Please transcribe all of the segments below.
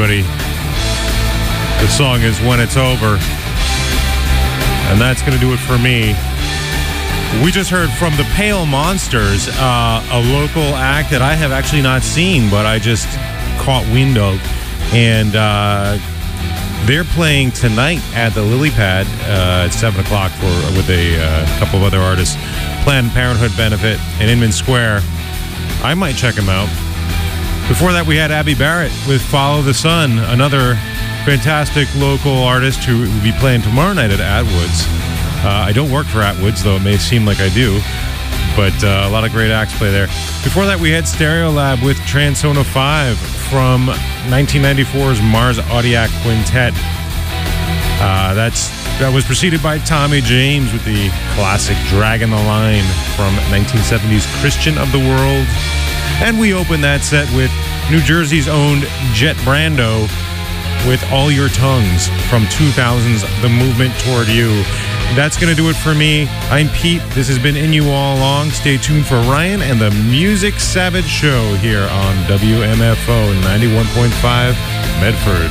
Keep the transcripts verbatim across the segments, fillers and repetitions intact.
everybody. The song is When It's Over. And that's going to do it for me. We just heard from the Pale Monsters, uh, a local act that I have actually not seen, but I just caught wind of. And uh, they're playing tonight at the Lily Pad uh, at seven o'clock for, with a uh, couple of other artists. Planned Parenthood benefit in Inman Square. I might check them out. Before that, we had Abby Barrett with Follow the Sun, another fantastic local artist who will be playing tomorrow night at Atwood's. Uh, I don't work for Atwood's, though it may seem like I do, but uh, a lot of great acts play there. Before that, we had Stereolab with Transona five from nineteen ninety-four's Mars Audiac Quintet. Uh, that's that was preceded by Tommy James with the classic Dragging the Line from nineteen seventies Christian of the World. And we opened that set with New Jersey's own Jet Brando with All Your Tongues from two thousand's The Movement Toward You. That's going to do it for me. I'm Pete. This has been In You All Along. Stay tuned for Ryan and the Music Savage Show here on W M F O ninety-one point five Medford.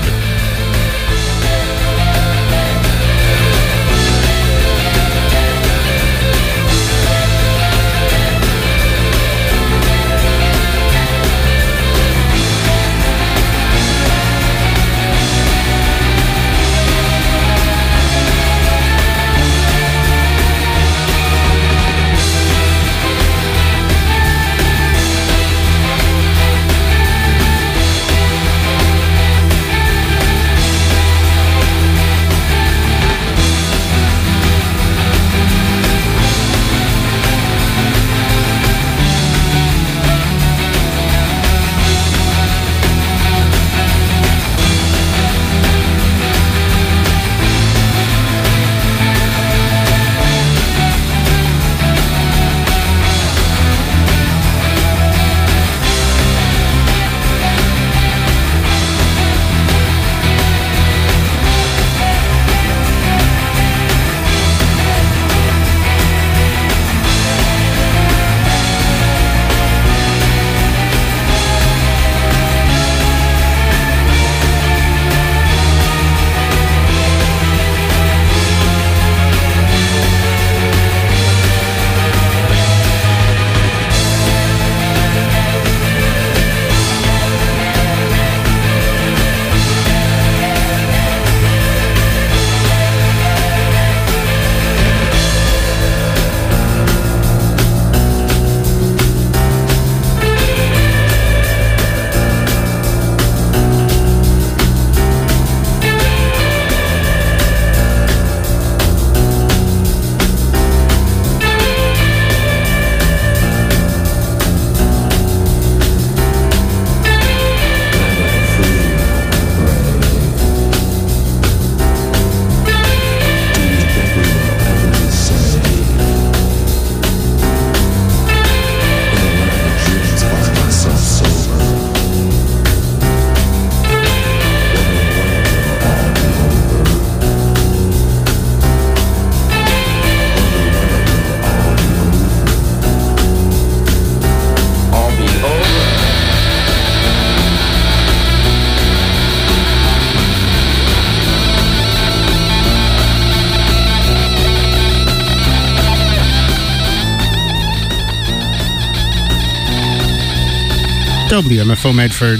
W M F O Medford.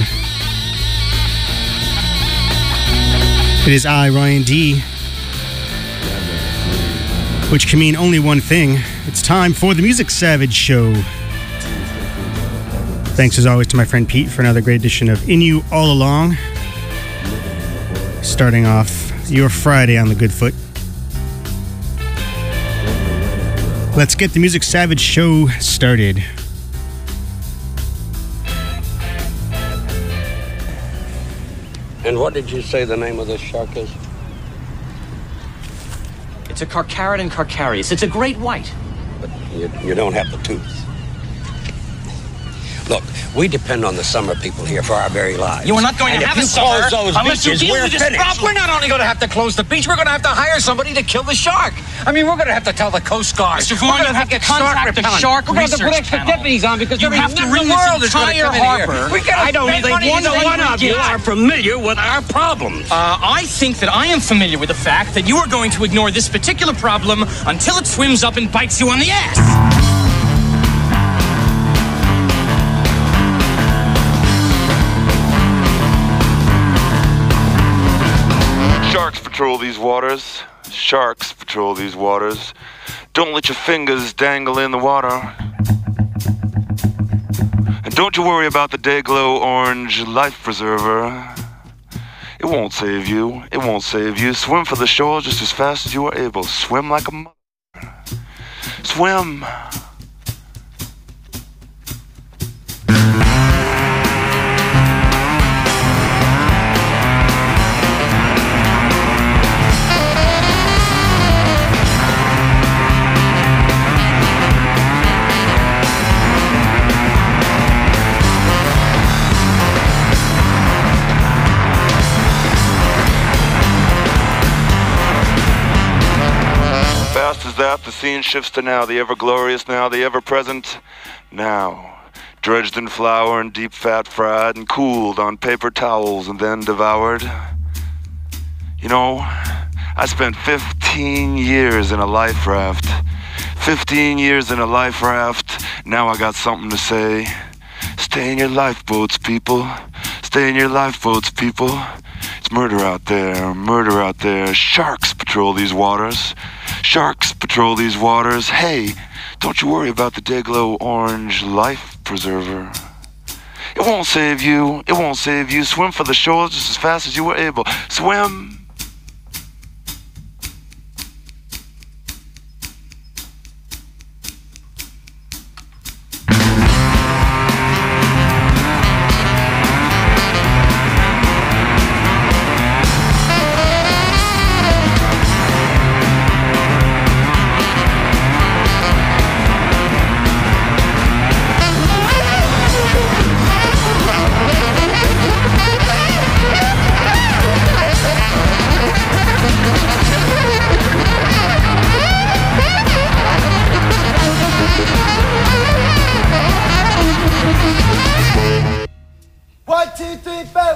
It is I, Ryan D, which can mean only one thing. It's time for the Music Savage Show. Thanks as always to my friend Pete for another great edition of In You All Along. Starting off your Friday on the good foot. Let's get the Music Savage Show started. And what did you say the name of this shark is? It's a Carcharodon carcharias. It's a great white. But you, you don't have the tooth. Look, we depend on the summer people here for our very lives. You are not going and to have if a you summer close those unless beaches, you deal we're with this finished. problem. We're not only going to have to close the beach, we're going to have to hire somebody to kill the shark. I mean, we're going to have to tell the Coast Guard. Mister Vaughn, we're you going have to get shark contact the repellent. shark We're going to have to put research extra panel. deputies on because You every have to net in rid the this world is going to entire come in harbor. here. We gotta I don't spend think money one either one of you get. are familiar with our problems. Uh, I think that I am familiar with the fact that you are going to ignore this particular problem until it swims up and bites you on the ass. Sharks patrol these waters. Sharks patrol these waters. Don't let your fingers dangle in the water. And don't you worry about the Dayglow Orange Life Preserver. It won't save you. It won't save you. Swim for the shore just as fast as you are able. Swim like a mother. Swim. Fast as that, the scene shifts to now, the ever-glorious now, the ever-present now. Dredged in flour and deep fat fried and cooled on paper towels and then devoured. You know, I spent fifteen years in a life raft. fifteen years in a life raft. Now I got something to say. Stay in your lifeboats, people. Stay in your lifeboats, people. It's murder out there, murder out there. Sharks patrol these waters. Sharks patrol these waters. Hey, don't you worry about the Dayglow Orange Life Preserver. It won't save you. It won't save you. Swim for the shore just as fast as you were able. Swim. One, two, three, four.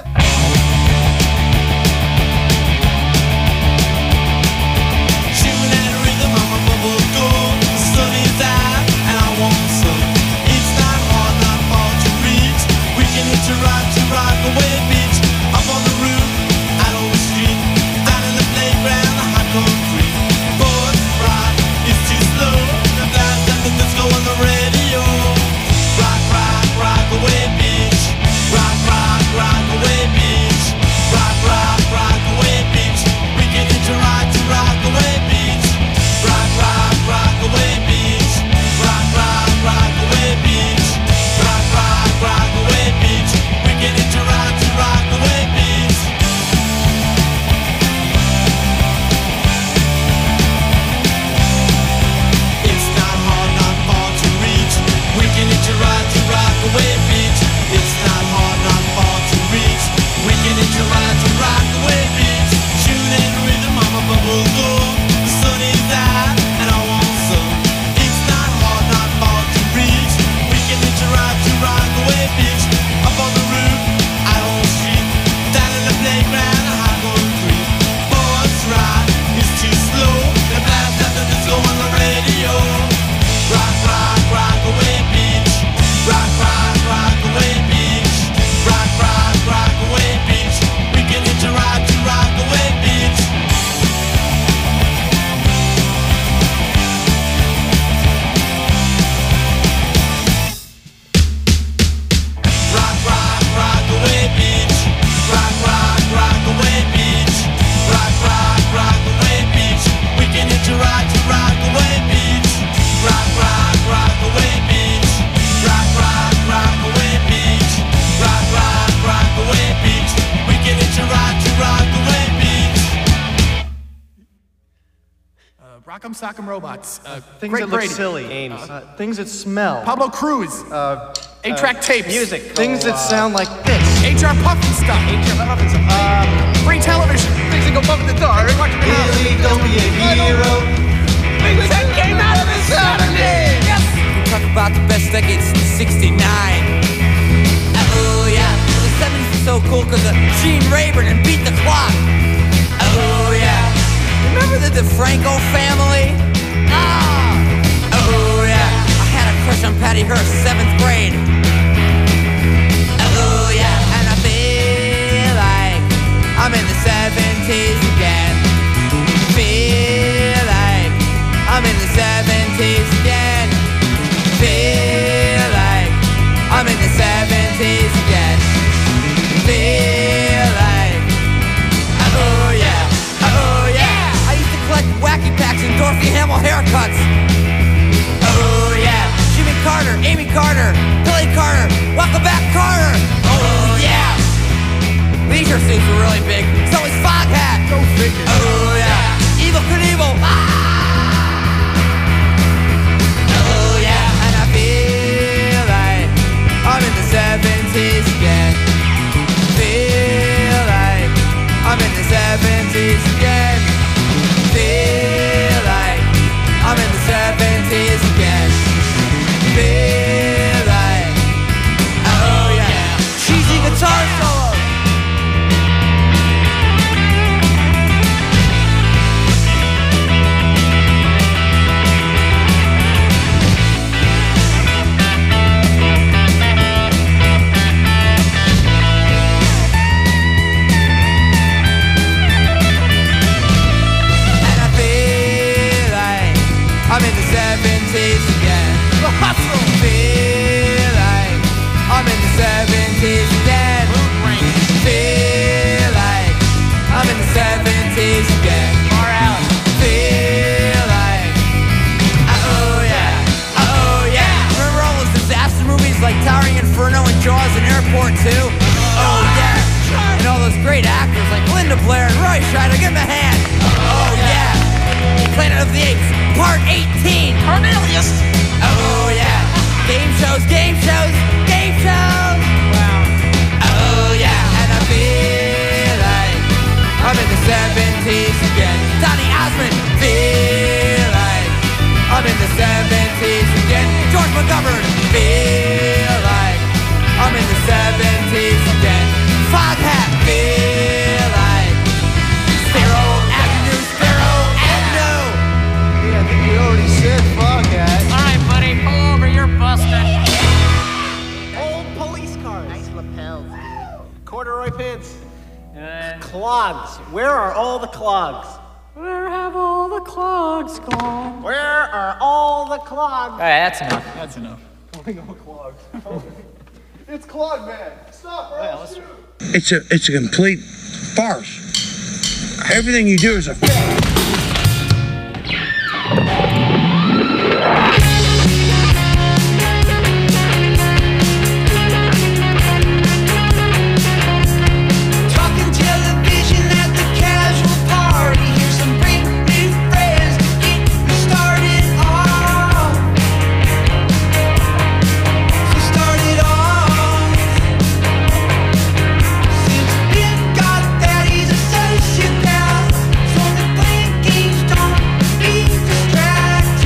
Shooting at a rhythm on my bubble door. The sun is out and I want some. It's not hard, not far to reach. We can hit a ride to ride the way beach. Up on the roof, out on the street. Down in the playground, the hot concrete. Boys ride, it's too slow. The blast and the disco on the radio. Rock, rock, rock away beach. Rock, rock, rock away beach. Rock, rock, rock away beach. We can hit a ride to rock away beach. Rock, rock, rock away beach. Rock, rock, rock away beach. Rock, rock, rock away beach. We can hit a ride to rock away beach. It's not hard, not far to reach. We can hit a ride to rock away beach. It's not hard, not far to reach. We can hit a ride to rock away beach. Shooting rhythm on my bubble door. The sun is out and I want some. It's not hard, not far to reach. We can hit a ride to rock away beach. Up on the roof, out on the street. Down in the playground, a hot concrete. Boys ride, it's too slow. The blast after disco on the radio. Rock, rock, rock away beach. Rock, rock, rock away beach. Rock, rock, rock away beach. We can hit a ride to rock away beach. Rock, rock, rock away beach. Rock, rock, rock away beach. Rock, rock, rock away beach. We can hit a ride to rock away beach. Rock, rock, rock away beach. Rock, rock, rock away beach. Rock, rock, rock away beach. We can hit a ride to rock away beach. Uh, Rock'em Sock'em Robots. Uh, Things Great that look Brady. silly. Ames. Uh, things that smell. Pablo Cruz. Uh, Eight-track tapes. Music. Things that sound like this. H R Puffin stuff. H R Puffin stuff. Um, Free television. things that go bump in the dark. Billy, don't be a hero. Things that came out of the seventies. Yes. We talk about the best decades since sixty-nine. Oh yeah, the seventies were so cool because of Gene Rayburn and Beat the Clock. Oh yeah, remember the DeFranco family? Ah. Oh yeah, I had a crush on Patty Hearst, seventh grade. Oh yeah, and I feel like I'm in the seventies again. Feel like I'm in the seventies again. Feel like I'm in the seventies again. Feel like, oh yeah, oh yeah. I used to collect wacky packs and Dorothy Hamill haircuts. Oh yeah, Jimmy Carter, Amy Carter, Billy Carter, welcome back Carter. Oh yeah. Leisure suits were really big, so was Fog Hat. Go figure. Oh yeah, Evil Knievel. Ah! I'm in the seventies again. Feel like I'm in the seventies again. Feel like I'm in the seventies again. Feel like, oh yeah, cheesy guitar solo. I'm in the seventies again. The hustle. Feel like I'm in the seventies again. Feel like I'm in the seventies again. Far out. Feel like, oh yeah, oh yeah. Remember all those disaster movies like Towering Inferno and Jaws and Airport two? Oh yeah. And all those great actors like Linda Blair and Roy Scheider. Give them a hand. Oh yeah. Planet of the Apes, Part eighteen. Cornelius. Oh yeah. Game shows, game shows, game shows. Wow. Oh yeah. And I feel like I'm in the seventies again. Donny Osmond. Feel like I'm in the seventies again. George McGovern. Feel like I'm in the seventies again. Fog Hat. Feel like Sparrow Avenue, Sparrow Avenue. Yeah, I think we already said Fog Hat. All right, buddy, pull over. You're busted. Old police cars. Nice lapels. Corduroy pants. Uh, Clogs. Where are all the clogs? Where have all the clogs gone? Where are all the clogs? All right, that's enough. That's enough. Clogs. It's Clog Man. Stop, bro. Yeah, let's- It's a it's a complete farce. Everything you do is a farce. Talking television at the casual party. Here's some great new friends. Get me started off. So start it off. Since Ben got that, he's a sociopath. So the playing games don't be distracted.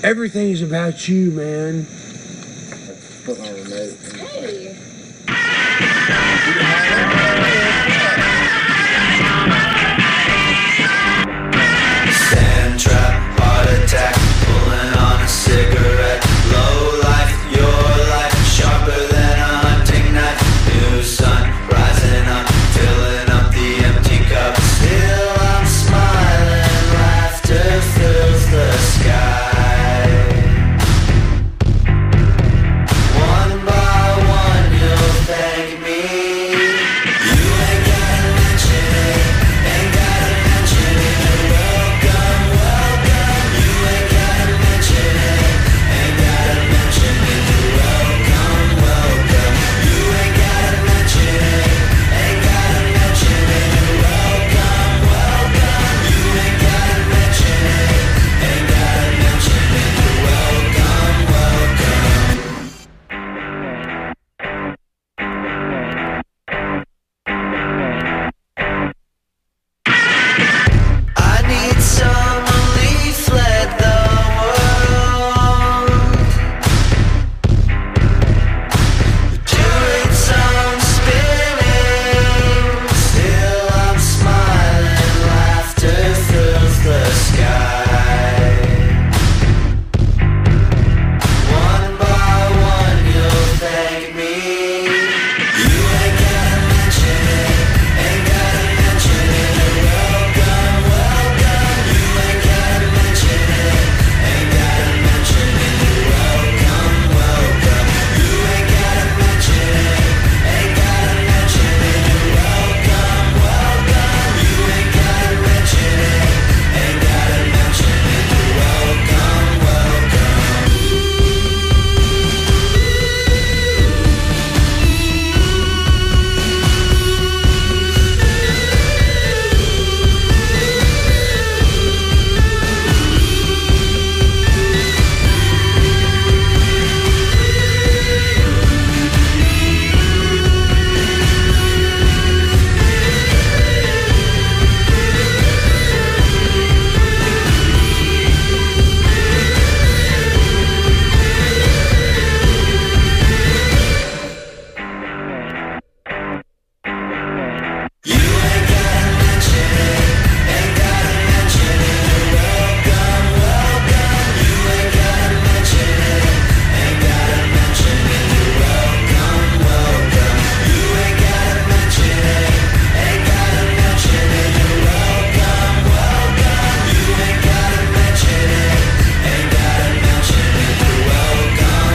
Everything is about you, man. Sand trap, heart attack, pulling on a cigarette. Low life, your life, sharper than a hunting knife. New sun rising up, filling up the empty cup. Still I'm smiling, laughter fills the sky. One by one you'll thank me. You ain't gotta mention it, ain't gotta mention it. Welcome, welcome. You ain't gotta mention it, ain't gotta mention it. Welcome, welcome. You ain't gotta mention it, ain't gotta mention it. Welcome, welcome. You ain't gotta mention it, ain't gotta mention it. Welcome, welcome. I need some relief, let the world doing some spinning. Still I'm smiling, laughter fills the sky. One by one you'll thank me. You ain't gotta mention it, ain't gotta mention it. Welcome, welcome. You ain't gotta mention it, ain't gotta mention it. Welcome, welcome. You ain't gotta mention it, ain't gotta mention it. Welcome, welcome. You ain't gotta mention it, ain't gotta mention it. Welcome, you ain't gotta mention it, ain't gotta mention it. Welcome, welcome. You ain't gotta mention it, ain't gotta mention it. Welcome, welcome. You ain't gotta mention it, ain't gotta mention it. Welcome, welcome. You ain't gotta mention it, ain't gotta mention it. Welcome,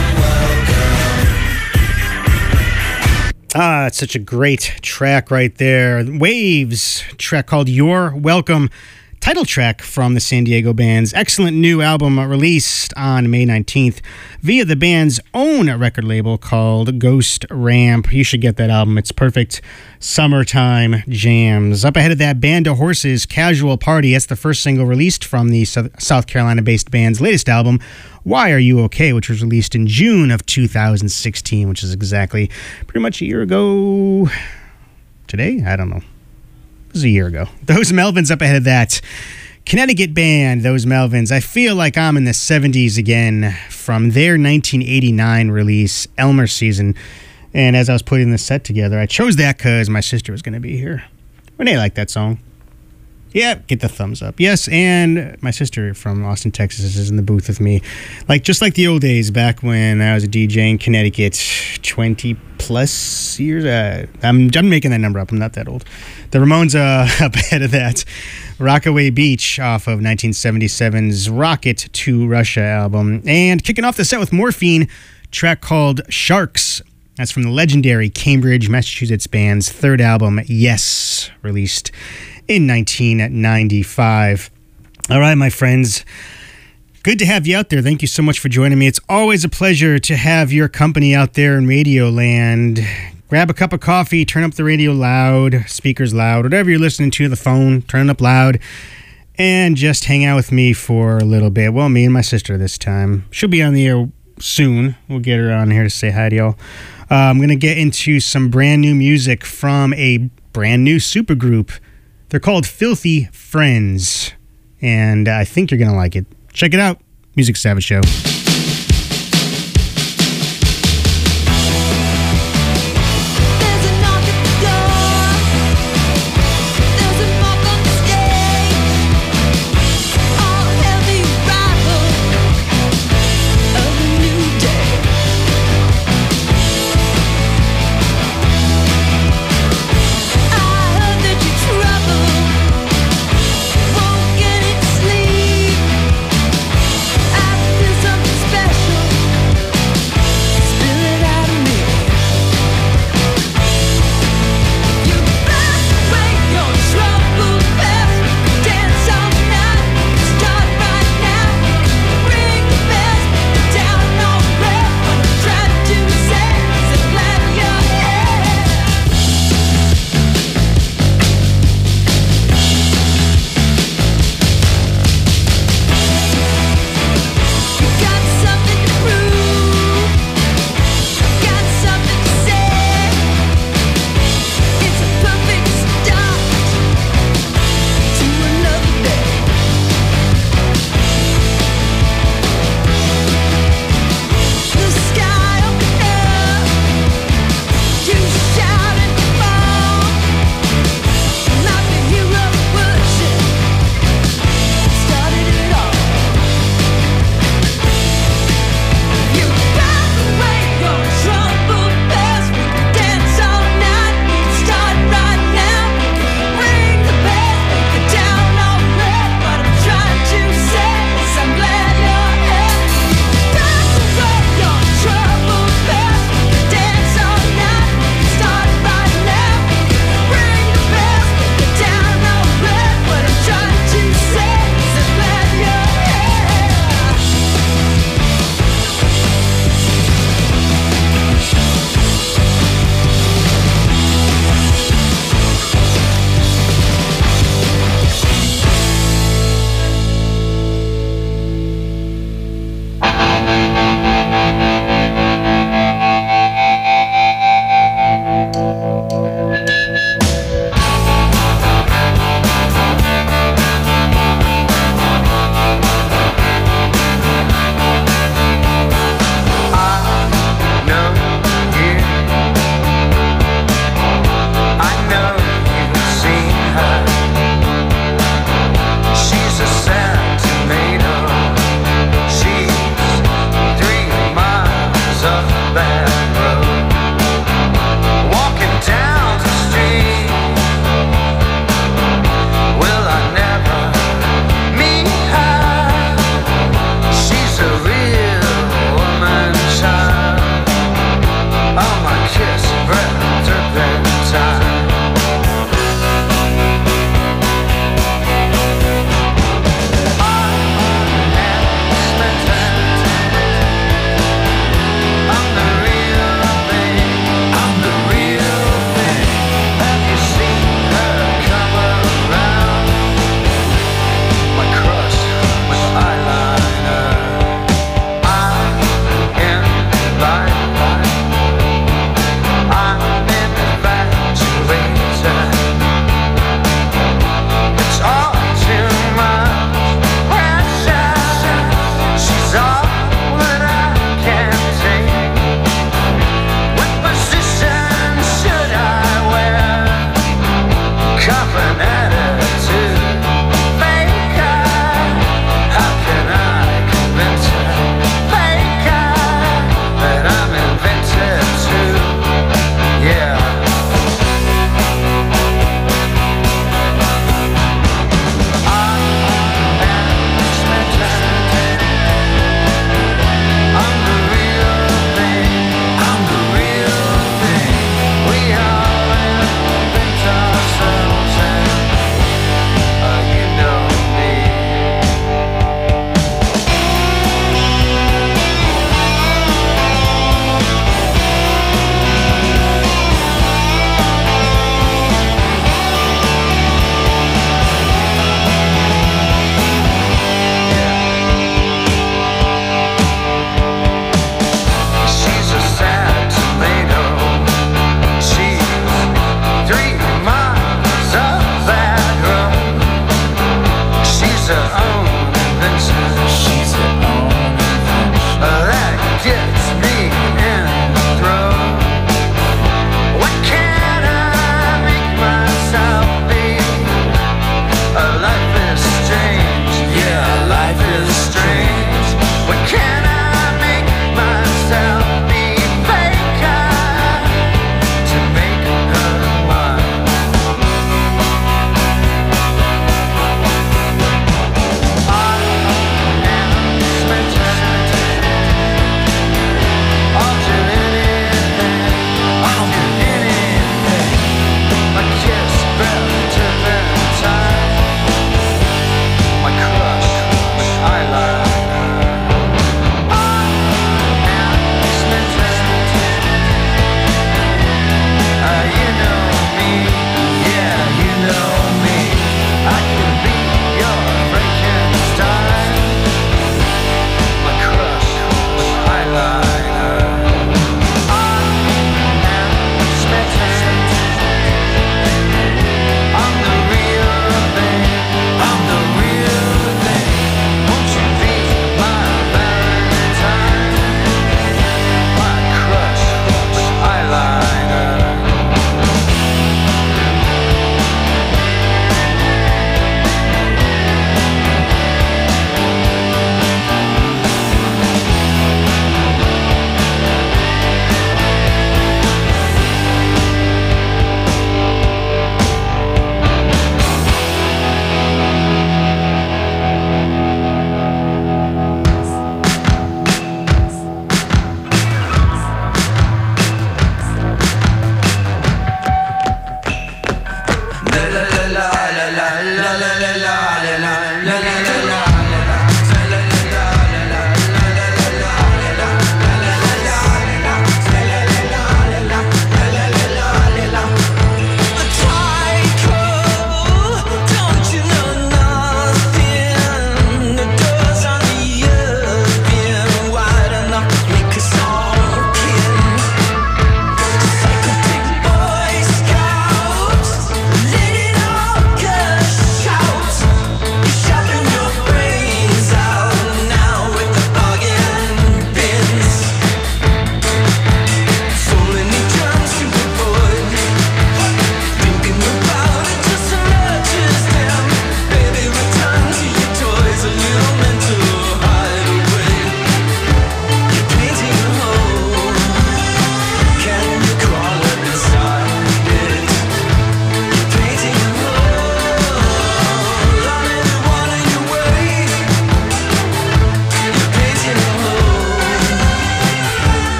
welcome. Ah, it's such a great track right there. Waves, track called You're Welcome. Title track from the San Diego band's excellent new album, uh, released on May nineteenth via the band's own record label called Ghost Ramp. You should get that album. It's perfect summertime jams. Up ahead of that, Band of Horses, Casual Party. That's the first single released from the Sou- South Carolina-based band's latest album, Why Are You Okay?, which was released in June of two thousand sixteen, which is exactly pretty much a year ago. Today? I don't know. It was a year ago. Those Melvins up ahead of that. Connecticut band, Those Melvins. I feel like I'm in the seventies again from their nineteen eighty-nine release, Elmer Season. And as I was putting this set together, I chose that because my sister was going to be here. Renee liked that song. Yeah, get the thumbs up. Yes, and my sister from Austin, Texas is in the booth with me. Like, just like the old days back when I was a D J in Connecticut, twenty plus years. Uh, I'm, I'm making that number up. I'm not that old. The Ramones uh, up ahead of that. Rockaway Beach off of nineteen seventy-seven's Rocket to Russia album. And kicking off the set with Morphine, track called Sharks. That's from the legendary Cambridge, Massachusetts band's third album, Yes, released in nineteen ninety-five. All right, my friends. Good to have you out there. Thank you so much for joining me. It's always a pleasure to have your company out there in Radio Land. Grab a cup of coffee, turn up the radio loud, speakers loud, whatever you're listening to, the phone, turn it up loud, and just hang out with me for a little bit. Well, me and my sister this time. She'll be on the air soon. We'll get her on here to say hi to y'all. Uh, I'm going to get into some brand new music from a brand new supergroup. They're called Filthy Friends, and I think you're going to like it. Check it out. Music Savage Show. Some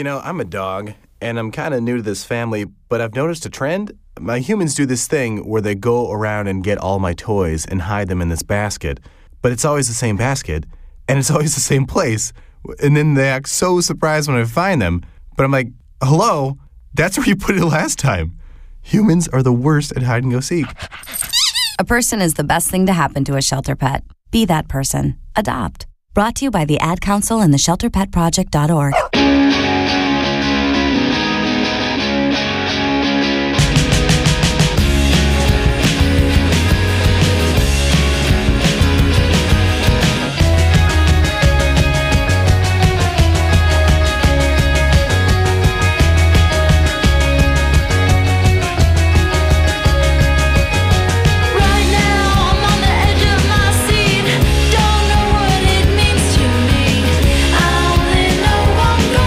You know, I'm a dog, and I'm kind of new to this family, but I've noticed a trend. My humans do this thing where they go around and get all my toys and hide them in this basket, but it's always the same basket, and it's always the same place, and then they act so surprised when I find them, but I'm like, hello, that's where you put it last time. Humans are the worst at hide and go seek. A person is the best thing to happen to a shelter pet. Be that person. Adopt. Brought to you by the Ad Council and the shelter pet project dot org. Don't know what it means to me. I only know I'm gonna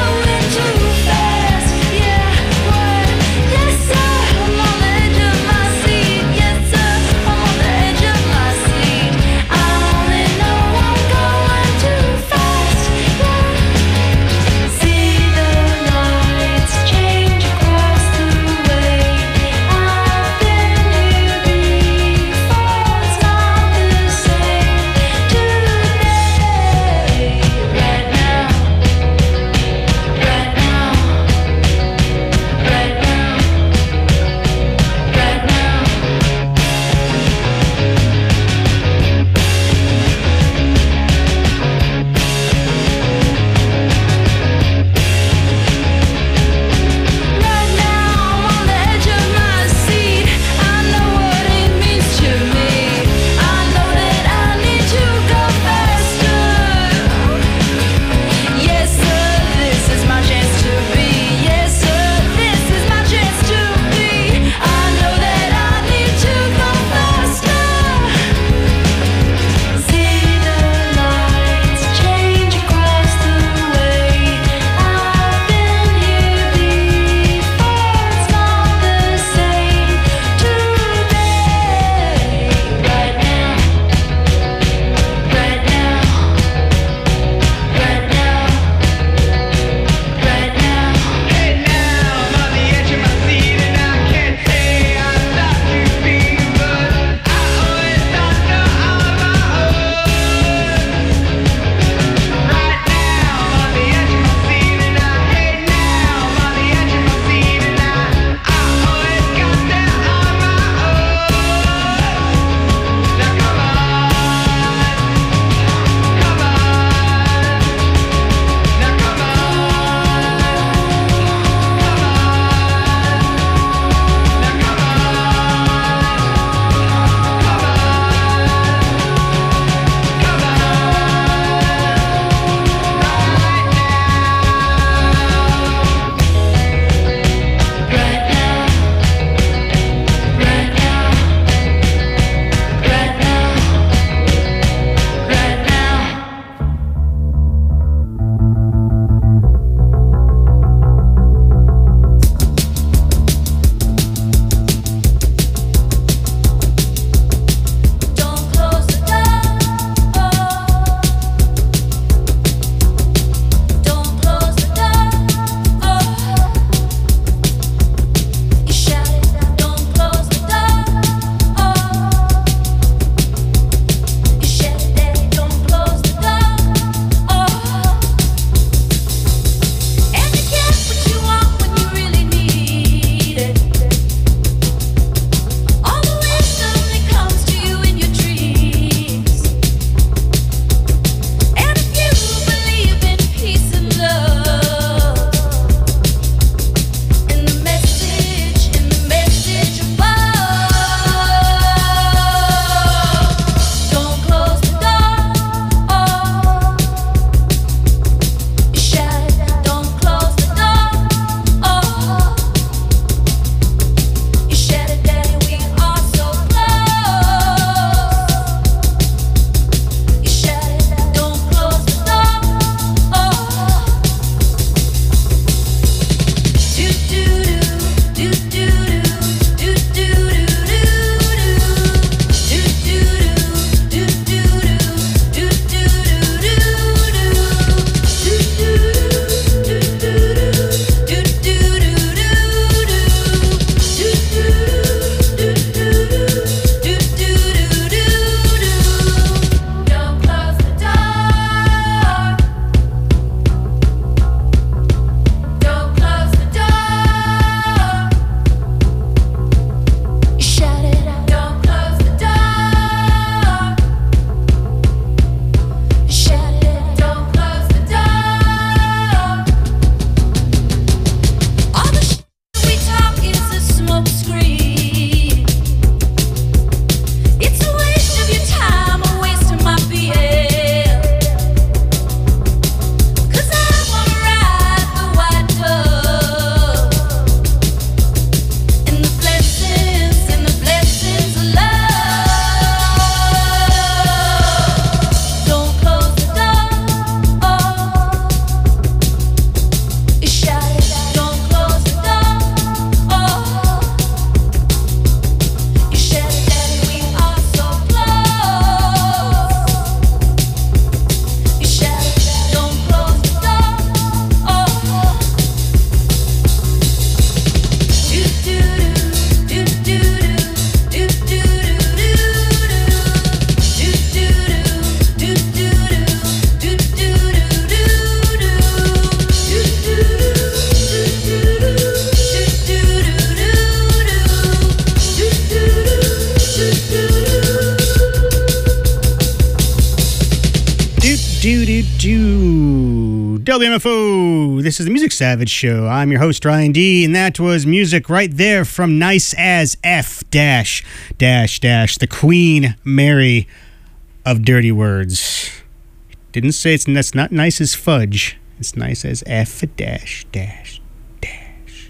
W M F O. This is the Music Savage Show. I'm your host, Ryan D, and that was music right there from Nice as F dash dash dash, the Queen Mary of dirty words. Didn't say it's that's not nice as fudge. It's nice as F dash dash dash.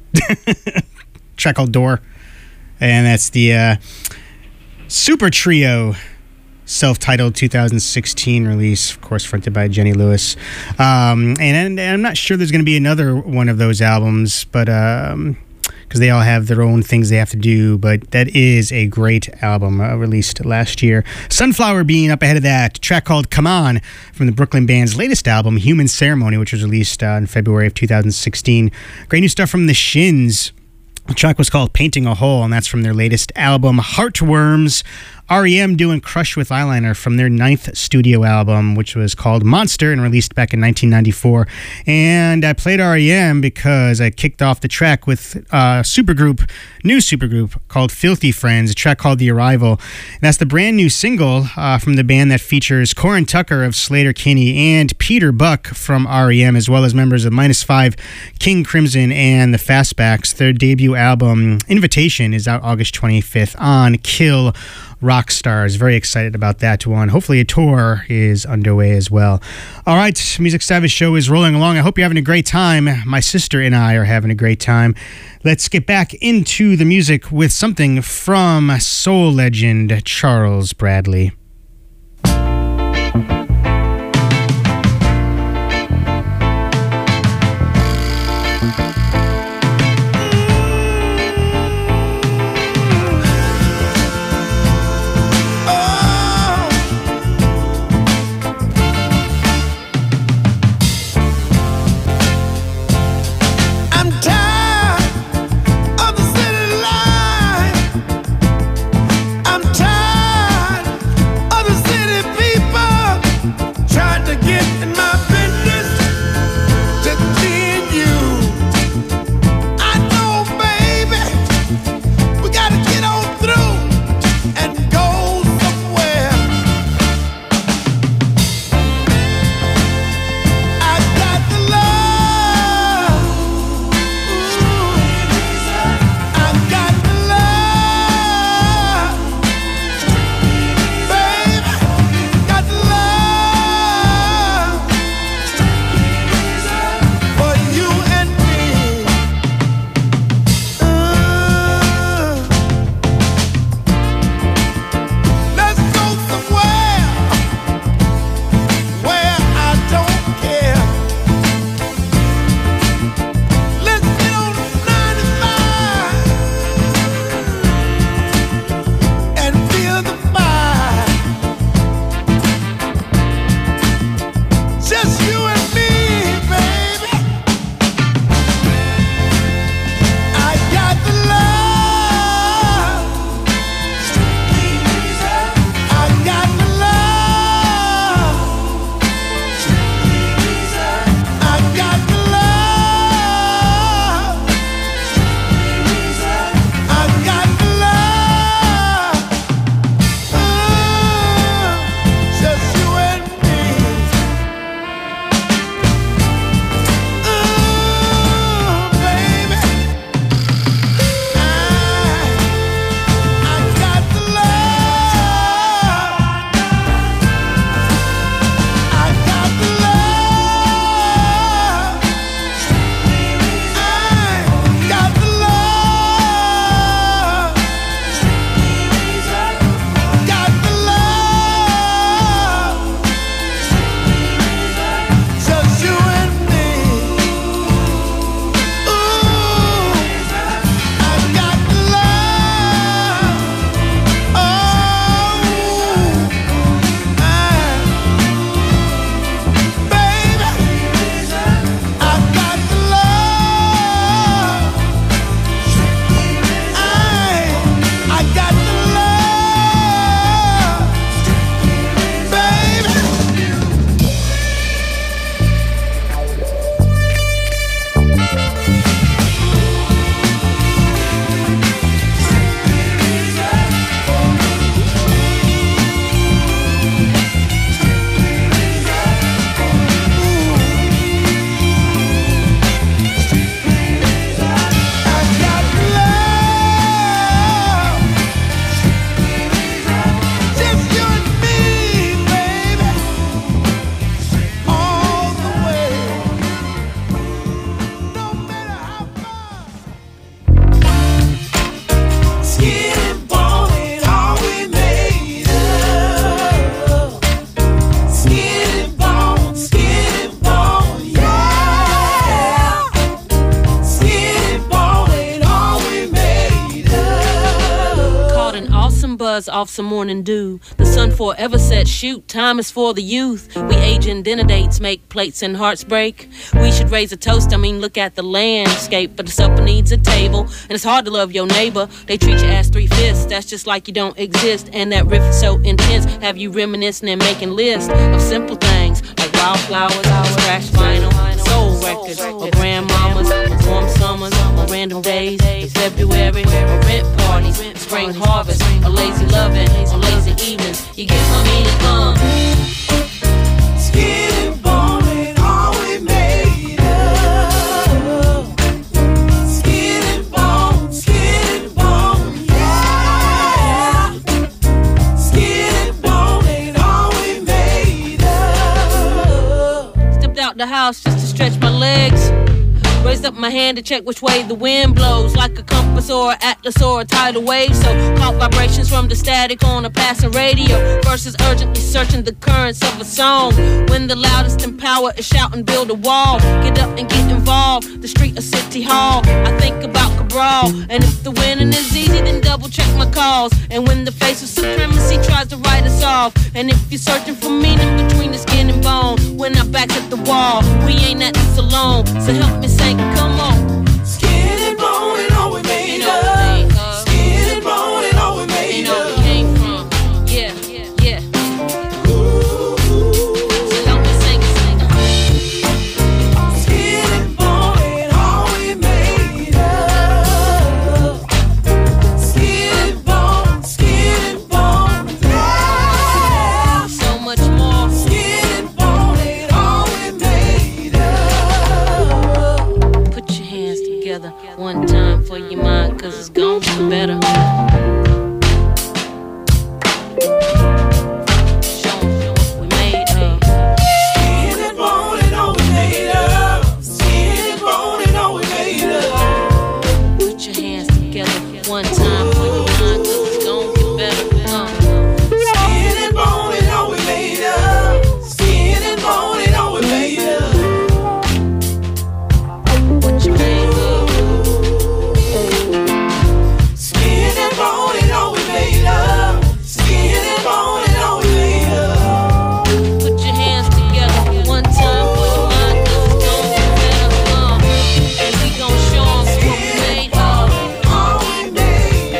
Track called Door, and that's the uh, Super Trio self-titled two thousand sixteen release, of course, fronted by Jenny Lewis. Um, and, and I'm not sure there's going to be another one of those albums, but um, because they all have their own things they have to do. But that is a great album uh, released last year. Sunflower Bean up ahead of that, a track called Come On from the Brooklyn Band's latest album, Human Ceremony, which was released uh, in February of two thousand sixteen. Great new stuff from the Shins. The track was called Painting a Hole, and that's from their latest album, Heartworms. R E M doing Crush with Eyeliner from their ninth studio album, which was called Monster and released back in nineteen ninety-four. And I played R E M because I kicked off the track with a supergroup, new supergroup called Filthy Friends, a track called The Arrival. And that's the brand new single uh, from the band that features Corin Tucker of Sleater-Kinney and Peter Buck from R E M, as well as members of Minus Five, King Crimson, and the Fastbacks. Their debut album, Invitation, is out August twenty-fifth on Kill Rock Stars. Very excited about that one. Hopefully a tour is underway as well. All right, Music Savage Show is rolling along. I hope you're having a great time. My sister and I are having a great time. Let's get back into the music with something from soul legend Charles Bradley. I'm tired buzz off some morning dew. The sun forever said, shoot, time is for the youth. We age in dinner dates, make plates and hearts break. We should raise a toast, I mean look at the landscape. But the supper needs a table, and it's hard to love your neighbor. They treat you as three fifths, that's just like you don't exist. And that riff is so intense, have you reminiscing and making lists of simple things like wildflowers, scratch vinyl, soul records, or grandmamas, warm summers, or random days in February, or rent parties, spring harvest, or lazy loving, or lazy evenings. You get my meaning, uh. Skin and bone ain't all we made of. Skin and bone, skin and bone, yeah. Skin and bone ain't all we made of. Stepped out the house just to stretch my legs. Raised up my hand to check which way the wind blows, like a compass or an atlas or a tidal wave. So caught vibrations from the static on a passing radio versus urgently searching the currents of a song. When the loudest in power is shouting, build a wall. Get up and get involved, the street or city hall. I think about Cabral, and if the winning is easy, then double check my calls. And when the face of supremacy tries to write us off, and if you're searching for meaning between the skin and bone, when I'm back at the wall, we ain't at this alone. So help me sing. Come on. Skin and bone and all we made of. Skin and bone and all we made of. Came from. Yeah, yeah, yeah. So help me sing, sing. Skin and bone and all we made of. Skin and bone, skin and bone, yeah. So much more. Skin and bone and all we made of. One time for your mind, cause it's gon' be better. Show 'em what we made of. Skin and bone and all we made of. Skin and bone and all we made of. Put your hands together. One time for your mind, cause it's gon' be better. Uh. Skin and bone and all we made of. Skin and bone and all we made of. What you made of. Skin and bone and all we made of. Skin and bone and all we made of. Put your hands together. One time for your mind, cause it's gon' be better. Uh. And we gon' show 'em what we made of. All we made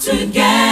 together.